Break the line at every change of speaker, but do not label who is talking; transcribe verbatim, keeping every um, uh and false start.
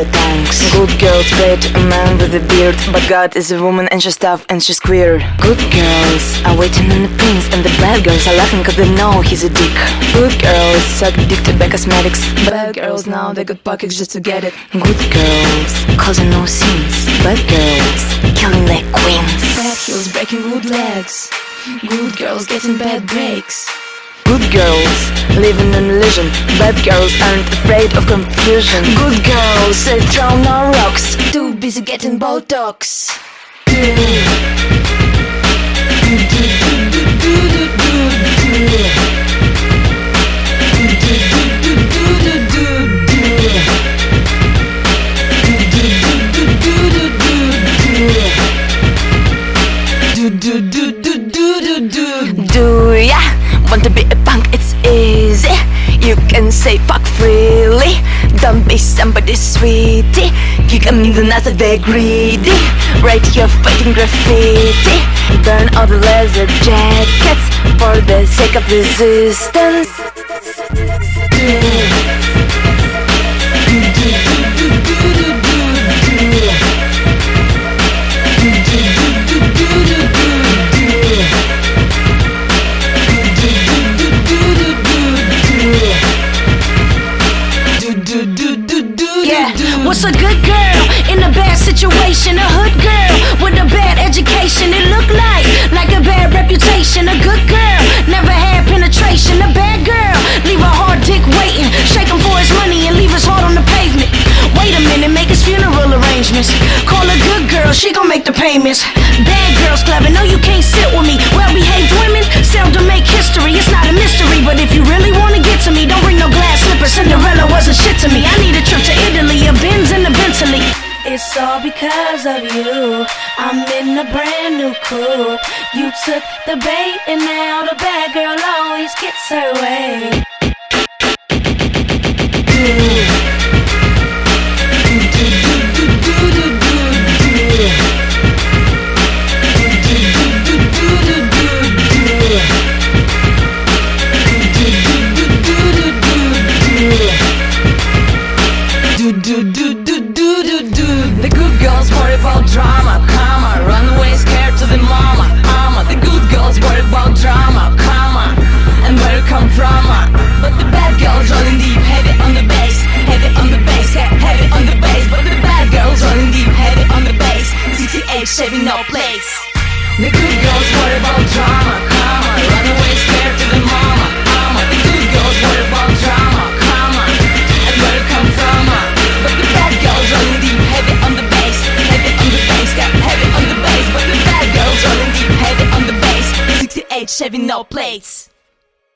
the tanks. Good girls played a man with a beard, but God is a woman and she's tough and she's queer. Good girls are waiting on the prince, and the bad girls are laughing cause they know he's a dick. Good girls suck dick to buy cosmetics, bad girls now they got pockets just to get it. Good girls causing no scenes, bad girls killing like queens. Bad heels breaking good legs, good girls getting bad breaks. Good girls living in illusion, bad girls aren't afraid of confusion. Good girls say throw no rocks, too busy getting Botox. Do ya want to be a punk? It's easy. You can say fuck freely. Don't be somebody's sweetie. You can mean the nuts that they're greedy. Write your fighting graffiti. Burn all the leather jackets for the sake of resistance.
What's a good girl in a bad situation? A hood girl with a bad education. It look like, like a bad reputation. A good girl never had penetration. A bad girl leave a hard dick waiting, shake him for his money and leave his heart on the pavement. Wait a minute, make his funeral arrangements. Call a good girl, she gon' make the payments. Bad girls clubbing, no you can't sit with me. Well-behaved women seldom make history. It's not a mystery, but if you really wanna get to me, don't bring no glass slippers. Cinderella wasn't shit to me. I need a trip to Italy, a Benz and a Bentley. It's all because of you. I'm in a brand new coupe. You took the bait and now the bad girl always gets her way.
The good girls worry about drama, comma. Runaway scared to the mama, ama. The good girls worry about drama, comma, and where it come from, uh. But the bad girls rolling deep, heavy on the bass, heavy on the bass, he heavy on the bass. But the bad girls rolling deep, heavy on the bass. sixty-eight Chevy, no place. The good girls worry about drama, comma. Runaway scared to the mama, ama. The good girls worry about drama, comma, and where it come from, uh. But the bad girls rolling deep, heavy on the bass, heavy on the bass, got heavy on the bass. But the bad girls rolling deep, heavy on the bass. sixty-eight Chevy, no place.